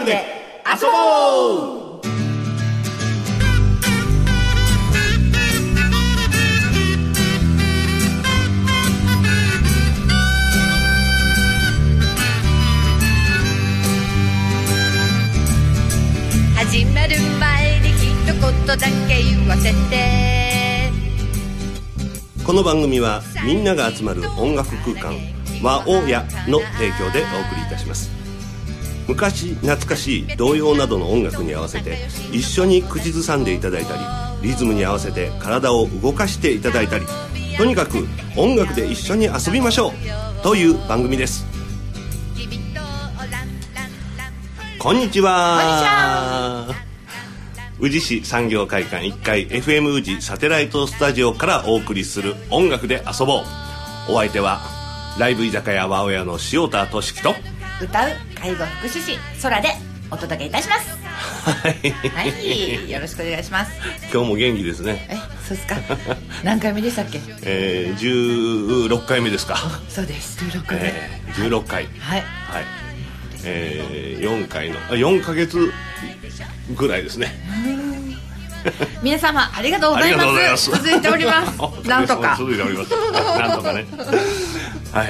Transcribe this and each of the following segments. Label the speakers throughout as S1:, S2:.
S1: 楽で遊ぼう。
S2: 始まる前に一言だけ言わせて。
S3: この番組はみんなが集まる音楽空間和おやの提供でお送りいたします。昔懐かしい童謡などの音楽に合わせて一緒に口ずさんでいただいたり、リズムに合わせて体を動かしていただいたり、とにかく音楽で一緒に遊びましょうという番組です。こんにちは。宇治市産業会館1階 FM 宇治サテライトスタジオからお送りする音楽で遊ぼう。お相手はライブ居酒屋和おやの塩田俊樹と
S4: 歌う介護福祉士空でお届けいたします。はい、よろしくお願いします。
S3: 今日も元気ですね。
S4: そうですか。何回目でしたっけ
S3: ？16回目ですか。
S4: そうです、16回目、
S3: 16回、
S4: はい、
S3: はい、4回の4ヶ月ぐらいですね。
S4: 皆様ありがとうございます。続いておりますなんとか
S3: 続いておりますなんとかね。はい、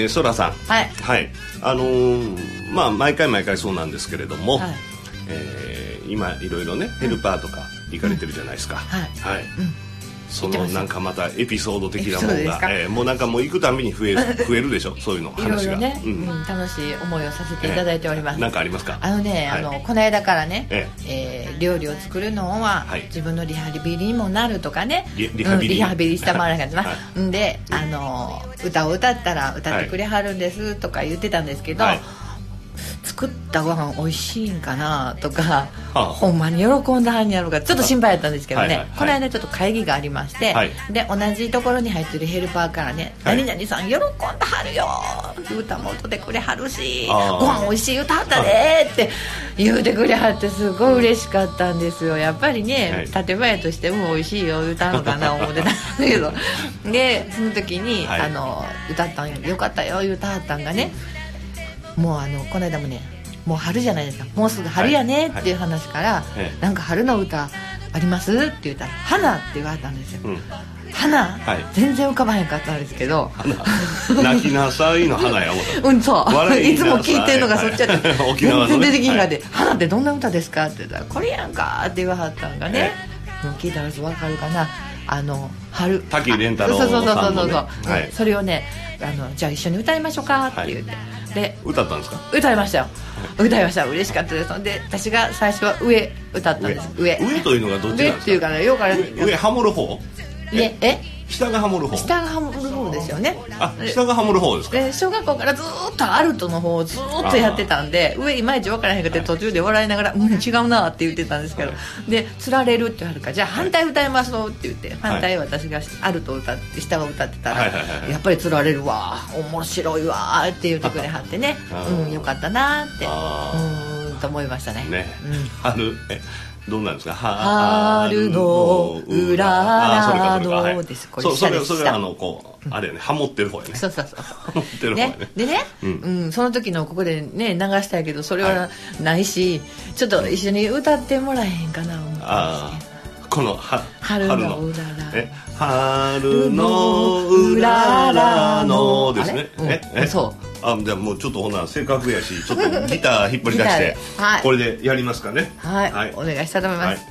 S3: そらさん、
S4: はい、
S3: はい、まあ毎回そうなんですけれども、はい、今いろいろねヘルパーとか行かれてるじゃないですか。はい、はい、そのなんかまたエピソード的なものが、もうなんかもう行くたびに増えるでしょそういうの話が。いろいろね、
S4: 楽しい思いをさせていただいております。
S3: なんかありますか？
S4: この間からね、料理を作るのは自分のリハビリにもなるとかね、リハビリしたまらなかったな。で歌を歌ったら歌ってくれはるんですとか言ってたんですけど、作ったご飯美味しいんかなとか、ほんまに喜んだはんやろうかちょっと心配やったんですけどね、この間ちょっと会議がありまして、で同じところに入ってるヘルパーからね、何々さん喜んだはるよ、歌も歌ってくれはるし、ご飯美味しい歌はったでって言うてくれはって、すごい嬉しかったんですよ。やっぱりね、建前としても美味しいよ歌うのかな思ってたんですけどでその時に、歌ったんよかったよ言うたはったんがね、もうこの間もね、もう春じゃないですか、もうすぐ春やねっていう話から、なんか春の歌ありますって言ったら花って言われたんですよ。花、全然浮かばへんかったんですけど、
S3: 泣きなさいの花や思った。
S4: そういつも聞いてるのがそっちやって
S3: 沖縄の
S4: 全然出てきんかで、花ってどんな歌ですかって言ったらこれやんかって言わはったんがね、聞いたら分かるかな、春
S3: 滝蓮太郎さんのね、
S4: それをねじゃあ一緒に歌いましょうかって言って、で
S3: 歌ったんですか？
S4: 歌いましたよ。歌いました。嬉しかったです。で私が最初は上歌ったんです。上
S3: というのがどっちなんですか？
S4: 上っていうかね、よくあれ
S3: 上ハモる方？下がハモる方？下がハモる方ですよね。下がハモる方ですか？
S4: 小学校からずっとアルトの方をずっとやってたんで、上いまいち分からへんかって途中で笑いながら違うなって言ってたんですけど、でつられるって言われるから、じゃあ反対歌いますのって言って、反対私がアルトを歌って下を歌ってたら、やっぱりつられるわ、面白いわって言ってくれはってね、よかったなってと思いましたね。
S3: 春どうなんですか？
S4: 春のうららのです。
S3: それはこうあれよね、ハモってる方やね。
S4: そう
S3: ハモってる方やね。
S4: でね、その時のここでね流したいけどそれはないし、ちょっと一緒に歌ってもらえへんかな思ってますけど。
S3: この
S4: 春のうらら、
S3: 春のうららのですね。
S4: そう。
S3: じゃあもうちょっとほなせっかくやし、ちょっとギター引っ張り出してこれでやりますかね。
S4: はい、お願いしたいと思います。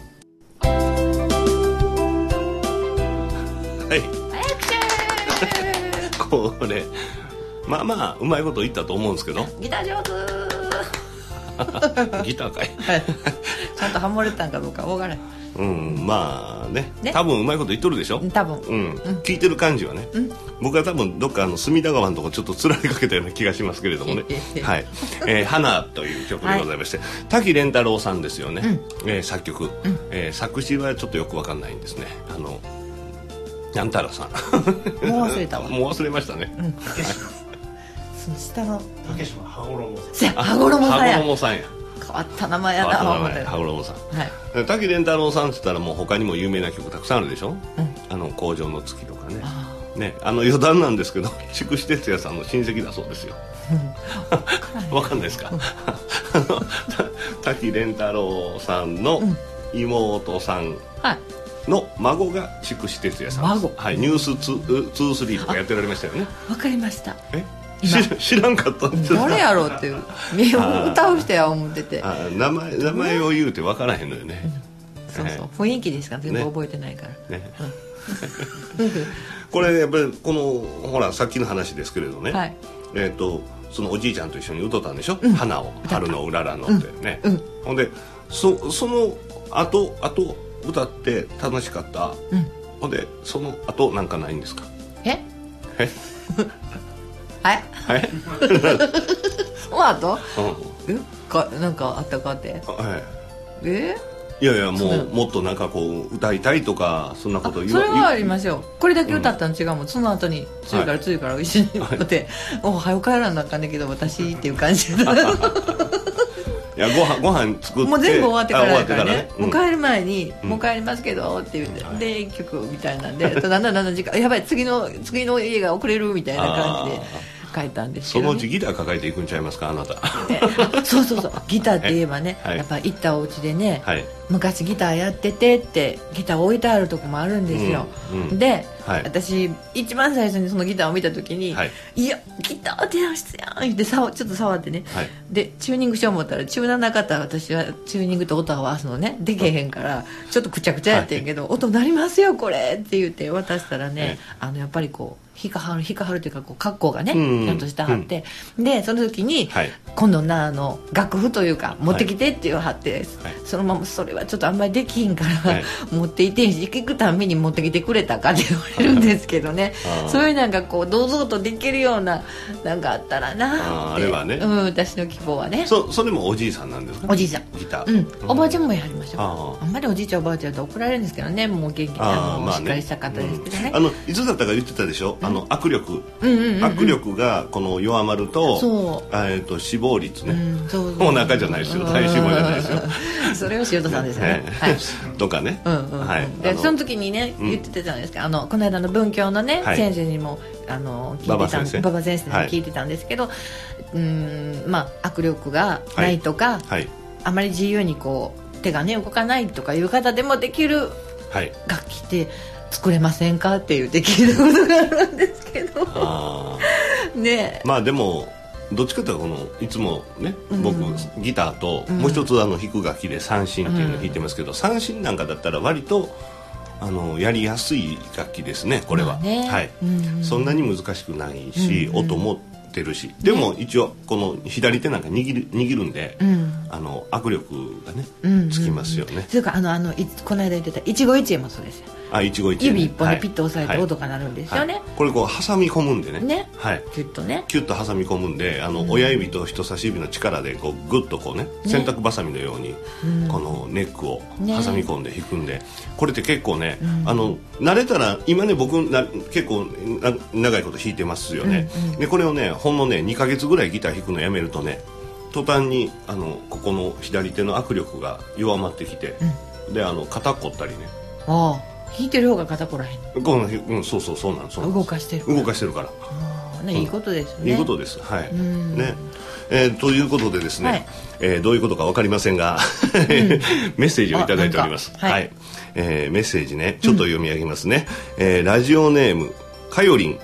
S3: これまあうまいこと言ったと思うんですけど、
S4: ギター上手
S3: ギターかい
S4: ちゃんとハモれたんかどうか分からない。
S3: まあね、多分うまいこと言っとるでしょ。
S4: 多分、
S3: 聞いてる感じはね、僕は多分どっか隅田川のとこちょっとつられかけたような気がしますけれどもねはい、花という曲でございまして、滝蓮太郎さんですよね、作曲、作詞はちょっとよくわかんないんですね。なんたらさん
S4: もう忘れたわ。
S3: もう忘れましたね。
S4: その下の
S1: 竹島羽衣
S3: さんや。
S4: 変わった名前やな。
S3: 羽衣さん。滝蓮太郎さんって言ったらもう他にも有名な曲たくさんあるでしょ。工場の月とかね。余談なんですけど、筑紫哲也さんの親戚だそうですよ。わかんないですか？ 滝廉太郎さんの妹さんの孫が筑紫哲也さんです。はい、ニュース23とかやってられましたよね。
S4: わかりました。
S3: 知らんかったんです。
S4: 誰やろうっていう歌う人や思ってて、
S3: 名前を言うて分からへんのよね。
S4: そうそう、雰囲気ですから全部覚えてないからね。
S3: これやっぱりこのほらさっきの話ですけれどね、そのおじいちゃんと一緒に歌ったんでしょ、花を春のうららのってね。ほんでその後歌って楽しかった。ほんでその後なんかないんですか？
S4: はいその後なんかあったかって？い
S3: やもっとなんかこう歌いたいとかそんなこと
S4: それはありますよ。これだけ歌ったの違うもん。その後に次から一緒に歌って「おはよう帰らなあかんねんけど私」っていう感じで
S3: いやご飯作って
S4: もう全部終わってからやからね、もう帰る前に「もう帰りますけど」って言ってで1曲みたいなんでだんだん時間やばい次の家が遅れるみたいな感じで書いたんですけど、
S3: そのうちギター抱えていくんちゃいますかあなた。
S4: そうギターって言えばね、やっぱ行ったお家でね、昔ギターやっててってギター置いてあるとこもあるんですよ。で、私一番最初にそのギターを見た時に「いやギター出ましたやん」ってちょっと触ってね、でチューニングしよう思ったらチューナーなかったら私はチューニングと音合わすのねできへんからちょっとくちゃくちゃやってんけど「音鳴りますよこれ」って言って渡したらね、やっぱりこう引っかはるというかこう格好がねちゃんとしてはって、でその時に今度楽譜というか持ってきてって言わはって、そのままそれはちょっとあんまりできひんから持っていてんし行くたんびに持ってきてくれたかって言われるんですけどね。そういうなんかこう堂々とできるようななんかあったらなって。あれはね、私の希望はね。
S3: それもおじいさんなんですか？お
S4: じいさんギター。おばあちゃんもやりましょう。あんまりおじいちゃんおばあちゃんと怒られるんですけどね、もう元気なしっかりした方ですけどね。
S3: いつだったか言ってたでしょ、握力がこの弱まると死亡率ね、お腹じゃないですよ、体脂肪じゃないですよ。
S4: それを塩田さんですね。
S3: とかね。
S4: でその時にね言ってたじゃないですか、この間の文教のね先生にも馬場先生に聞いてたんですけど、握力がないとかあまり自由にこう手がね動かないとかいう方でもできる楽器って作れませんかっていうで聞いたことがあるんですけどね。でも
S3: どっちかというといつもね、僕ギターともう一つ弾く楽器で三線っていうのを弾いてますけど、三線なんかだったら割とやりやすい楽器ですねこれは。そんなに難しくないし、音もってるし、でも一応この左手なんか握るんで、握力がねつきますよね。
S4: それからこの間言ってた一期一会もそうですよ。指一本でピッと押さえて音が鳴るんですよね。
S3: これこう挟み込むんでね、
S4: キュッとね
S3: キュッと挟み込むんで、親指と人差し指の力でこうグッとこうね洗濯ばさみのようにこのネックを挟み込んで弾くんで、これって結構ね慣れたら今ね僕結構長いこと弾いてますよね。でこれをねほんのね2ヶ月ぐらいギター弾くのやめるとね途端にここの左手の握力が弱まってきて、で肩凝ったりね。
S4: 弾いてる方が肩こらへん。
S3: そうなんです。
S4: 動かしてるからいいことですね。
S3: いいことです。ね。ということでですね、どういうことか分かりませんがメッセージをいただいております。メッセージねちょっと読み上げますね。ラジオネームかよりん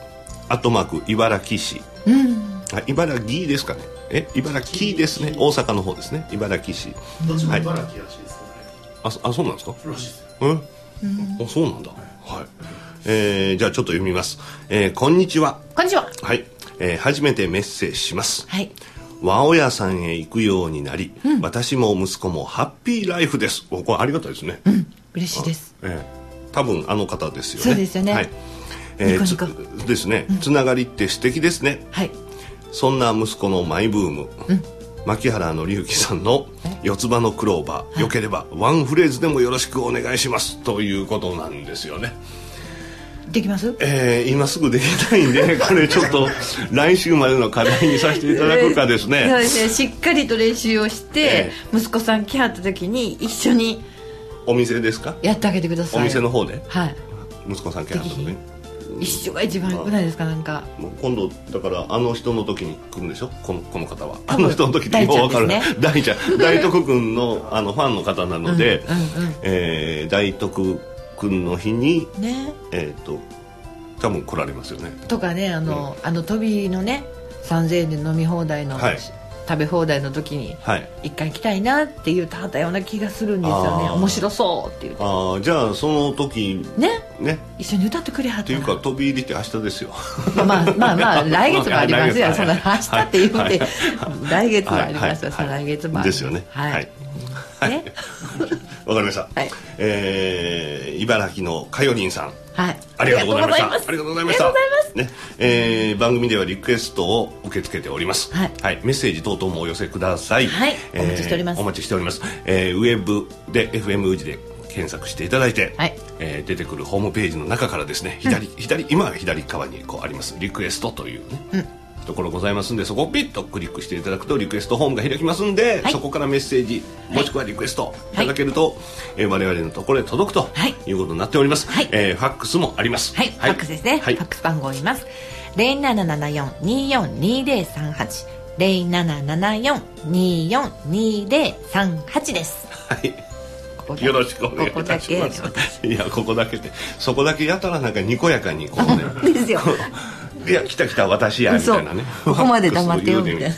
S3: @茨城市。茨城ですかね。茨城ですね。大阪の方ですね。茨城市。
S1: どっちも茨城らしいです
S3: ね。そうなんですか。
S1: らしいです。
S3: そうなんだ。じゃあちょっと読みます。こんにちは。
S4: こんにちは。
S3: 初めてメッセージします。和尾屋さんへ行くようになり、私も息子もハッピーライフです。これありがたいですね。
S4: 嬉しいです。
S3: 多分方ですよね。
S4: そうですよね。
S3: ですね。つながりって素敵ですね。そんな息子のマイブーム。牧原紀之さんの四つ葉のクローバー、よければワンフレーズでもよろしくお願いしますということなんですよね。
S4: できます？
S3: 今すぐできないんでこれちょっと来週までの課題にさせていただくかですね。
S4: そうですね、しっかりと練習をして、息子さん来はった時に一緒に
S3: お店ですか？
S4: やってあげてください。
S3: お店の方で？息子さん来はった時に
S4: 一緒が一番良くないですか？なんか
S3: もう今度だからあの人の時に来るんでしょ、この方は。あの人の時ってもう分かるね。大ちゃん、大徳くんのファンの方なので、大徳くんの日に、ね、多分来られますよね。とかね、
S4: 飛びのね3000円で飲み放題の、食べ放題の時に一回来たいなって言ってはったような気がするんですよね。面白そうって言って。じゃ
S3: あその時ね
S4: 一緒に歌ってくれはった
S3: っていうか、飛び入りって明日ですよ。
S4: まあ来月もありますよ。その明日って言って来月もありますよ。その来月もあります
S3: ですよね。
S4: はい
S3: わかりました。茨城のかよりんさん、
S4: ありがとうございました。
S3: ありがとうございました。ね、番組ではリクエストを受け付けております。メッセージ等々もお寄せください。
S4: お待ちしております。
S3: お待ちしております。ウェブで FM 宇治で検索していただいて、出てくるホームページの中からですね、今は左側にこうありますリクエストというね、ところございますんで、そこをピッとクリックしていただくとリクエストホームが開きますんで、そこからメッセージもしくはリクエストいただけると、我々のところへ届くということになっております。ファックスもあります。
S4: ファックスですね。ファックス番号を言います。0774-242038 0774-242038です。
S3: よろしくお願いいたします。いや、ここだけで、そこだけやたらなんかにこやかにこうね
S4: ですよ。
S3: いや、来た私やみたいなね。
S4: ここまで黙ってよみたいな。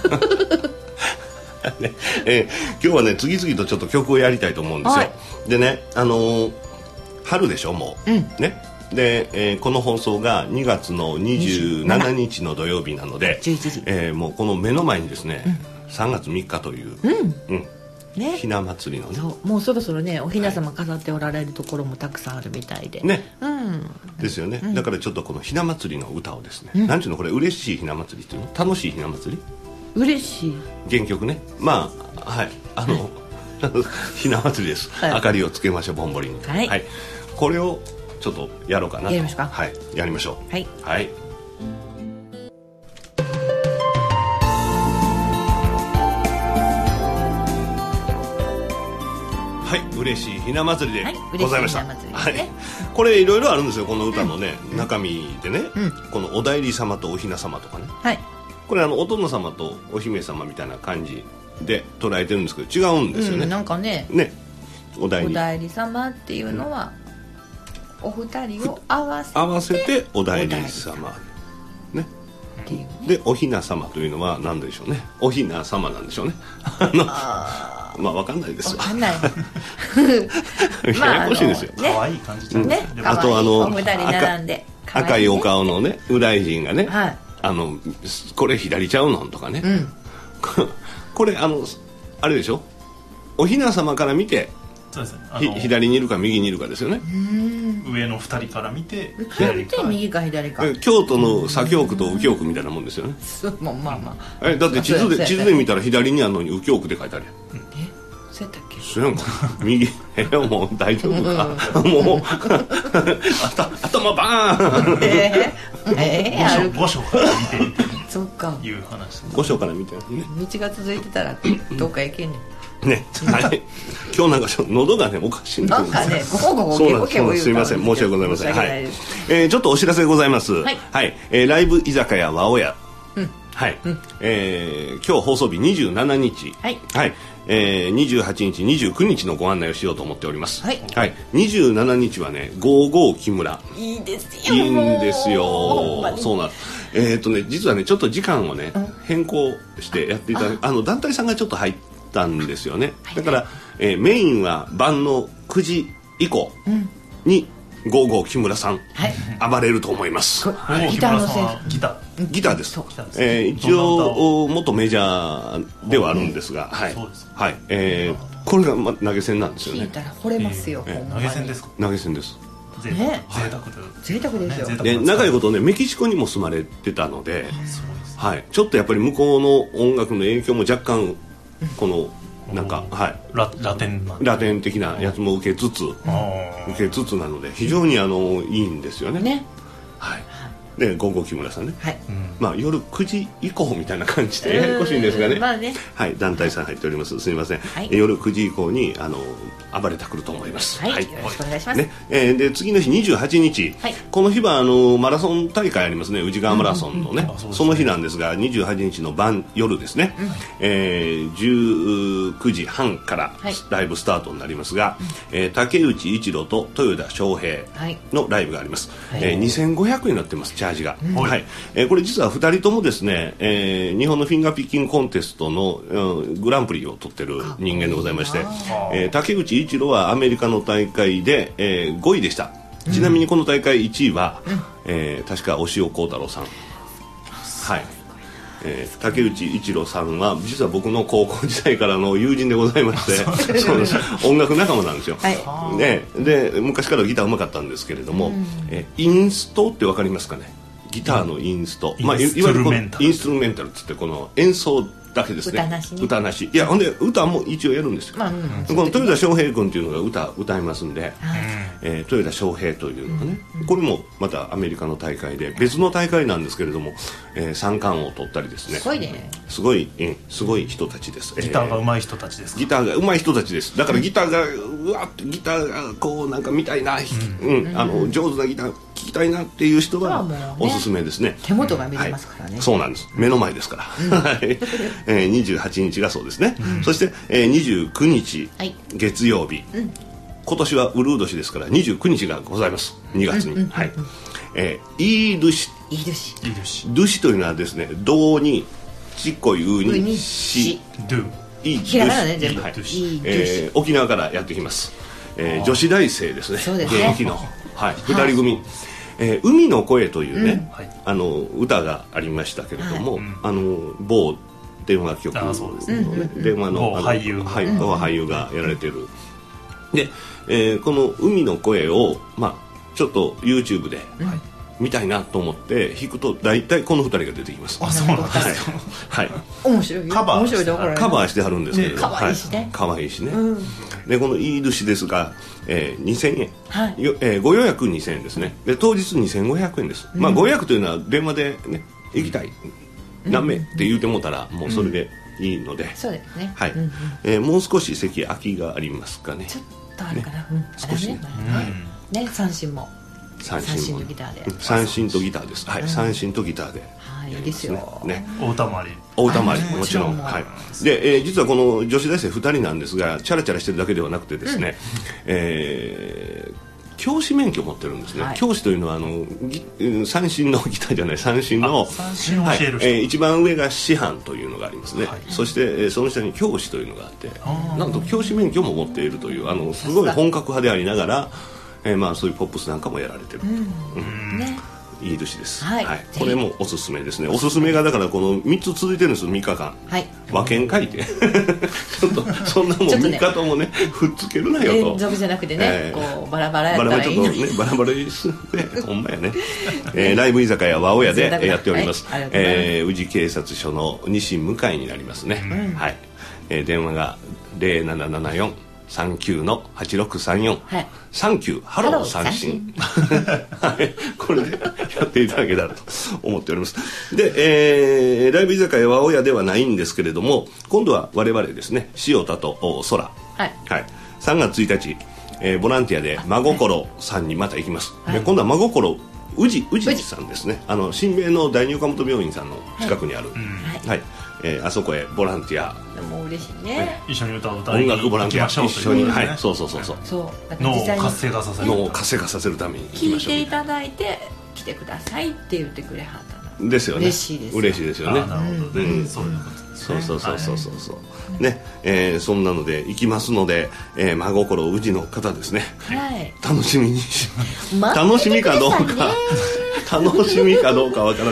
S3: 今日はね、次々とちょっと曲をやりたいと思うんですよ。でね、春でしょもう、ね。で、この放送が2月の27日の土曜日なので、もうこの目の前にですね、3月3日という、ひな祭りのね、
S4: もうそろそろね、おひな様飾っておられるところもたくさんあるみたいで
S3: ね、ですよね。だからちょっとこのひな祭りの歌をですね、なんちゅうのこれ、嬉しいひな祭りっていうの、楽しいひな祭り、
S4: 嬉しい
S3: 原曲ね、まあひな祭りです。明かりをつけましょう、ぼんぼりに。これをちょっとやろうかなと。
S4: やりましょうか。
S3: やりましょう。嬉しいひな祭りでございました。これいろいろあるんですよ、この歌のね、中身でね、このお内裏様とおひな様とかね、これお殿様とお姫様みたいな感じで捉えてるんですけど、違うんですよね。
S4: なんかね、
S3: お内
S4: 裏様っていうのはお二人を合わせて
S3: お内裏様ね。でおひな様というのは何でしょうね。おひな様なんでしょうね。まあ分かんないですよ。
S4: 分かんない。
S3: ややこしいですよ。
S1: 可愛い感じ
S4: ね。あと
S3: お二人並んで赤いお顔のね、右大臣がね、これ左ちゃうのとかね。これあれでしょ。おひな様から見て、左にいるか右にいるかですよね。
S1: 上の2人から見て
S4: 右か左か。
S3: 京都の左京区と右京区みたいなもんですよね。だって地図で見たら左にあるのに右京区で書いてあるやん。
S4: そうやったっけ。
S3: そうやんか。右もう大丈夫か。もう頭バーン。
S1: 5章から見て
S4: そっか。
S1: いう話。
S3: 5章から見てね。
S4: 道が続いてたらどっか行けんねん。
S3: ね、今日なんか喉がねおかしいんです。
S4: なんかね、す
S3: いません、申し訳ございません。ちょっとお知らせございます。ライブ居酒屋和おや、今日放送日27日、28日29日のご案内をしようと思っております。27日はね、55木村。
S4: いいですよ。
S3: いいんですよ。そうなん実はね、ちょっと時間をね変更してやっていただく、団体さんがちょっと入ったんですよね。だから、メインは晩の9時以降に55木村さん暴れると思います。
S4: ギターの先
S3: 生。ギターです。一応元メジャーではあるんですが、これが投げ銭なんですよね。
S4: 聞いたら惚れますよ。
S1: 投げ銭ですか。
S3: 投げ銭です。
S4: 贅沢ですよ。
S3: で長いことね、メキシコにも住まれてたので、ちょっとやっぱり向こうの音楽の影響も若干このなんか
S1: ラ
S3: テン的なやつも受けつつなので、非常にいいんですよね。 で午後木村さんね、
S4: はい、
S3: まあ、夜9時以降みたいな感じでややこしいんですがね、
S4: まあね、
S3: はい、団体さん入っております。すみません、
S4: はい、
S3: 夜9時以降に暴れたくると思います。
S4: はい、はい、よろしくお願いします、
S3: ね。で次の日28日、はい、この日はマラソン大会ありますね、宇治川マラソンのね、その日なんですが28日の夜ですね、19時半からライブスタートになりますが、竹内一郎と豊田翔平のライブがあります、はい、2500円になってます、チャージが、はい、これ実は2人ともですね、日本のフィンガーピッキングコンテストの、グランプリを取ってる人間でございまして、竹内一郎はアメリカの大会で、5位でした。ちなみにこの大会1位は、確か押尾幸太郎さん、はい、竹内一郎さんは実は僕の高校時代からの友人でございましてそうです音楽仲間なんですよ、はい、で昔からギターうまかったんですけれども、インストって分かりますかね、ギターのインスト、まあ、いわゆるインストゥルメンタルっつってこの演奏だけですね、歌なしね、歌なし、いやほんで歌も一応やるんですよ、この豊田翔平君っていうのが歌いますんで、豊田翔平というのがね、これもまたアメリカの大会で別の大会なんですけれども、3冠を取ったりですね、
S4: すごいね、
S3: すごい人たちです。
S1: ギターが上手い人たちですか。
S3: ギターが上手い人たちです。だからギターがこうなんか見たいな、上手なギター聴きたいなっていう人はおすすめですね。
S4: 手元が見れますからね、
S3: そうなんです、目の前ですから、28日がそうですね、そして、29日、月曜日、今年はウルー年ですから29日がございます、2月に、はい、イードゥシ、ドゥシというのはですね、銅にちっこいうにし、
S1: ドゥ、
S4: ひらがなね、全部、
S3: 沖縄からやってきます、女子大生ですね、現役の、はい、2人組、海の声というね、歌がありましたけれども、某電話局の、電話の俳優がやられてるで、この海の声を、まあ、ちょっと YouTube で見たいなと思って弾くと大体この2人が出てきます。
S1: あ、そうなんですか、
S4: はい、面白い、カバ
S3: ーしてはるんですけど、
S4: かわいいしね、
S3: かわいいしね、でこのイードゥシですが、2000円、ご予約2000円ですね。で当日2500円です、まあ、ご予約というのは電話でね、行きたい何名って言うてもたらもうそれでいいので、
S4: そうですね、
S3: はい、もう少し席空きがありますかね、
S4: ちょっとあるかな、
S3: 少しね、
S4: 三振も三振とギターで、
S3: 三振とギターです、はい、三振とギターで
S4: いいですよね、
S1: お歌もあり、
S3: お歌もあり、もちろん、はい、で、実はこの女子大生2人なんですが、チャラチャラしてるだけではなくてですね、教師免許を持ってるんですね、教師というのは三振のギターじゃない、三振の一番上が師範というのがありますね、そしてその下に教師というのがあって、なんと教師免許も持っているという、すごい本格派でありながら、まあ、そういうポップスなんかもやられてる、いい年です、はい、これもおすすめですね。おすすめがだからこの3つ続いてるんですよ、3日間、和剣書いてちょっとそんなもん3日ともねふっつけるなよと、
S4: 連続じゃなくてね、こうバラバラやったらいいのに、
S3: バラバラですね、ほんまやね、ライブ居酒屋和おやでやっております、宇治警察署の西向かいになりますね、はい、電話が077439-8634、サンキューハロー三振これでやっていただけたらと思っております。で、ライブ居酒屋和おやではないんですけれども、今度は我々ですね、塩田と空、はいはい、3月1日、ボランティアで真心さんにまた行きます、今度は真心宇治さんですね、新名の第二岡本病院さんの近くにある、はいあそこへボランティア、
S4: もう嬉しいね、
S1: 一緒に歌を歌いに
S3: 音楽ボランティア一緒に、はい、そう
S1: 脳を活性化させる、
S3: 脳を活性化させるために行きましょう。
S4: 聞いていただいて来てくださいって言ってくれはったの
S3: ですよね。
S4: 嬉しいです、
S3: 嬉しいですよね。
S1: なるほどね、そういうことですね。
S3: そうね、そんなので行きますので、真心宇治の方ですね、楽しみに楽しみかどうか楽しみかどうかわからない、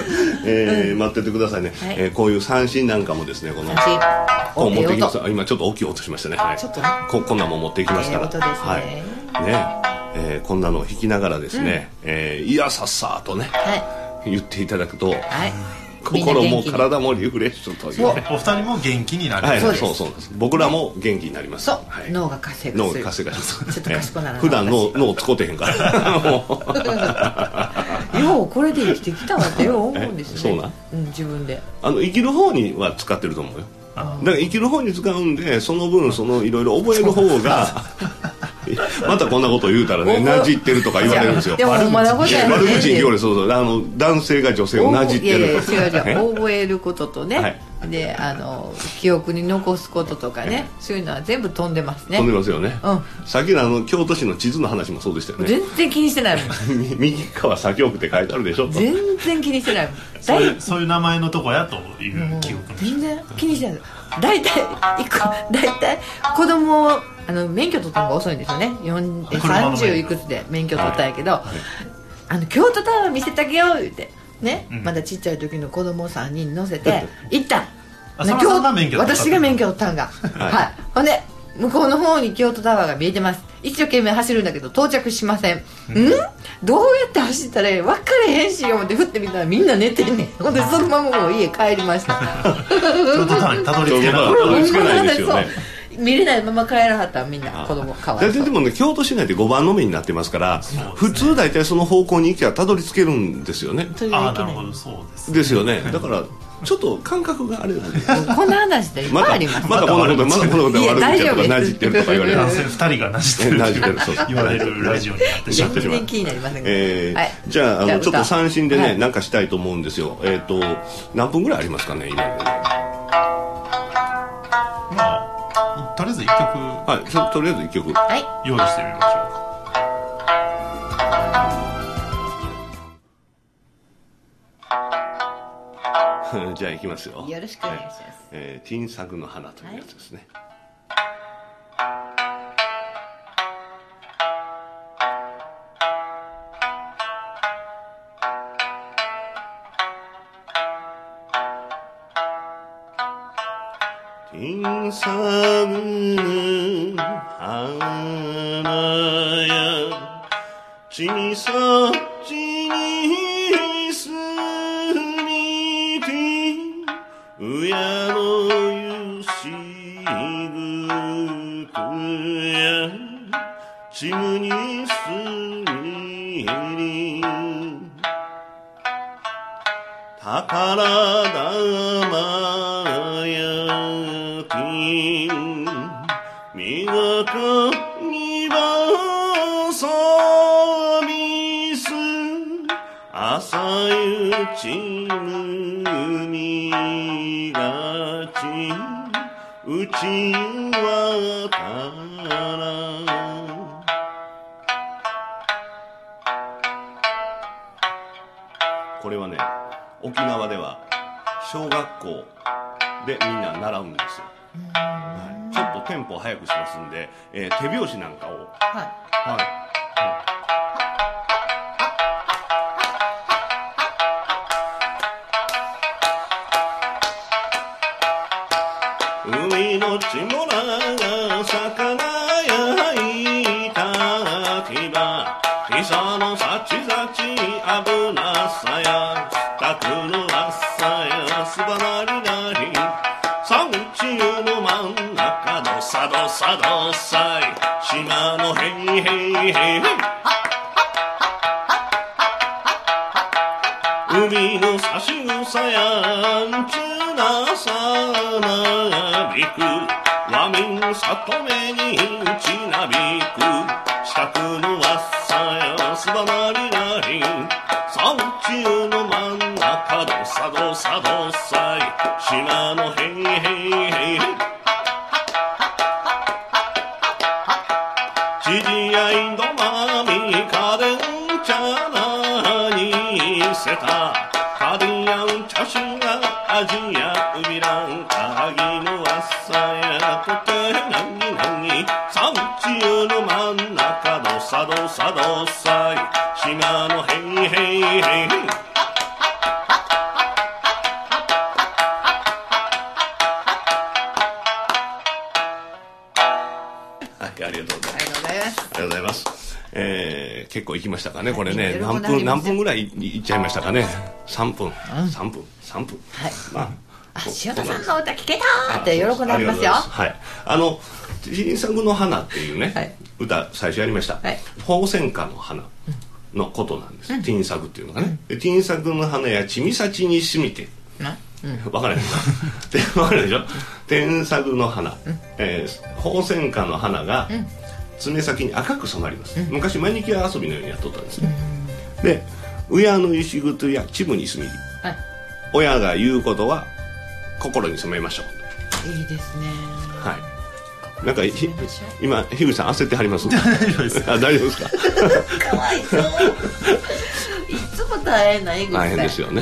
S3: 待っててくださいね、こういう三振なんかもですね、この持ってきます。今ちょっと大きい音しましたね、はい、ちょっとね、こんなもん持っていきますから、はいね、こんなのを弾きながらですね、いやさっさとね、言っていただくと、心も体もリフレッシュというね、
S1: お二人も元気になる、
S3: はい、そうです。僕らも元気になります。
S4: 脳が活性化する。ちょっと賢くならない。
S3: 普段脳使ってへんから
S4: ようこれで生きてきたわってよう思うんですよね。
S3: そうな、
S4: 自分で
S3: 生きる方には使ってると思うよ。だから生きる方に使うんで、その分いろいろ覚える方がまたこんなこと言うたらね、なじってるとか言われるんですよ。
S4: でもほんまなことやね。
S3: 悪口に言われ、そう男性が女性をなじってるとか。
S4: 違う覚えることとね、で記憶に残すこととかね、そういうのは全部飛んでますね。
S3: 飛んでますよね。さっきの京都市の地図の話もそうでしたよね。
S4: 全然気にしてないもん。
S3: 右側左京区って書いてあるでしょ。
S4: 全然気にしてないもん。
S1: そういう名前のとこやという記憶。
S4: 全然気にしてない。大体子供を免許取ったのが遅いんですよね。30いくつで免許取ったんやけど、京都タワー見せてあげよう言ってね、まだちっちゃい時の子供3人乗せて行った。私が免許取ったんが、ほんで向こうの方に京都タワーが見えてます。一生懸命走るんだけど到着しません。どうやって走ったら分かれへんしよって振ってみたらみんな寝てんねん。ほんでそのままもう家帰りました。
S1: 京都タワーにたどり着け
S3: ないですよね。
S4: 見れないまま帰らはったみんな子供かわいそう。
S3: でもね、京都市内って5番の目になってますから、普通大体その方向に行けばたどり着けるんですよね。
S1: なるほど、そうです
S3: ですよね。だからちょっと感覚があれなんで
S4: こんな話でいっぱいあります。
S3: またこんなこと悪口とかなじってるとか言われる。
S1: 男性2人がなじってると言われるラジオになってしまってしまう。
S4: 全然気になりません。
S3: じゃあちょっと三振でね、なんかしたいと思うんですよ。何分ぐらいありますかね、今。
S1: とりあえず1曲、
S3: とりあえず1曲、
S1: 用意してみましょうか。
S3: じゃあいきますよ。
S4: よろしくお願いします。
S3: ティンサグの花というやつですね。ティンサグの花や小さちにすみて親のゆしぐとやちむにすみり宝玉やみがかみばさびす朝ゆちむみがちうちわからこれはね、沖縄では小学校でみんな習うんですよ。ちょっとテンポを速くしますんで、手拍子なんかを海のちもらが魚焼いたきばisaのさちざち危なさやたくの朝やすばなりなり山中の真ん中のさどさどさい島のへいへいへいへい海のさしぐさやんちゅなさなびく和民里目にちなびく四角の朝やすばなりなり山中の真ん中どさどさどさい島のへいへいへいちじやいどまみかでんちゃなにせたかでんやんちゃしが味やうびらんかぎの朝やとてなぎなぎ山中の真ん中どさどさどさい島のへいへいへいへいありがとうございます。結構行きましたかね、これね。何分ぐらい行っちゃいましたかね。3分。はい。
S4: 塩田さんの歌聞けたって喜んでありますよ。
S3: はい。新作の花っていうね、歌最初やりました。鳳仙花の花のことなんです。ティンサグっていうのがね。ティンサグの花やチミサチにしみて。わからないでしょ。わからないでしょ。テンサグの花、ホウセンカの花が爪先に赤く染まります。昔マニキュア遊びのようにやっとったんですね。で、親の石ぐとやチブにすみり。親が言うことは心に染めましょ
S4: う。いいですね。
S3: はい。なんか今樋口さん焦ってはります？
S1: 大丈夫です。
S3: 大丈夫ですか？
S4: かわいそう。いつも大変な井口さん。
S3: 大変ですよね。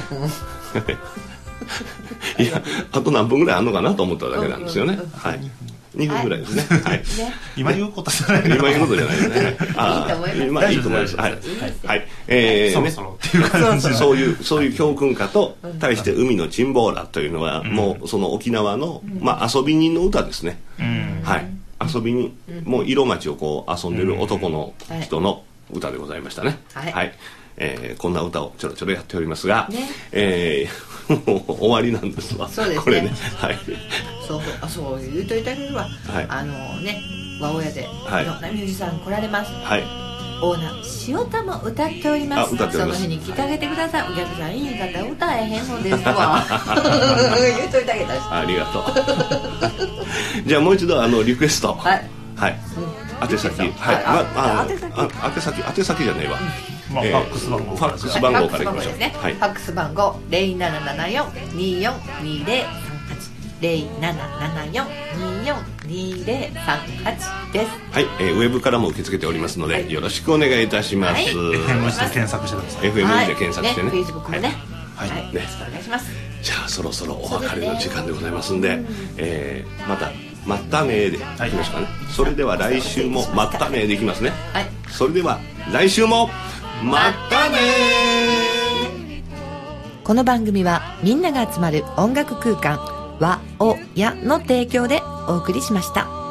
S3: いや、あと何分ぐらいあるのかなと思っただけなんですよね。はい。2分ぐらいですね。はい。
S1: 今言うことじゃない。
S3: 今言うことじゃないですね。
S4: いいと思います。
S3: いいと思います。はい。はい。
S1: そろそろっていう感じで。
S3: そういう教訓歌と対して海のチンボーラというのはもうその沖縄の遊び人の歌ですね。はい。遊び人、もう色町をこう遊んでる男の人の歌でございましたね。はい。こんな歌をちょろちょろやっておりますが、もう終わりなんですわ。
S4: そうですね。
S3: これね。はい。
S4: そう言うといただければ、和親でいろんなミュージシャン来られます。はい。オーナー塩田も歌っております。その日に来てあげてください。お客さんいい方歌えへんのですわ。言うといてあげたし。
S3: ありがとう。じゃあもう一度リクエスト。はい。宛先。はい。宛先じゃねえわ。
S1: ファックス番号からいきましょう。
S4: ファックス番号 0774-242038 0774-242038 です。
S3: はい、ウェブからも受け付けておりますので、よろしくお願いいたします。
S1: FM で検索してください。
S3: FM で検索してね。
S4: Facebook もね。
S3: はい。よろしく
S4: お願いします。
S3: じゃあそろそろお別れの時間でございますんで、またねでいきましょうかね。それでは来週もまたねでいきますね。はい。それでは来週もまたね。
S4: この番組はみんなが集まる音楽空間和おやの提供でお送りしました。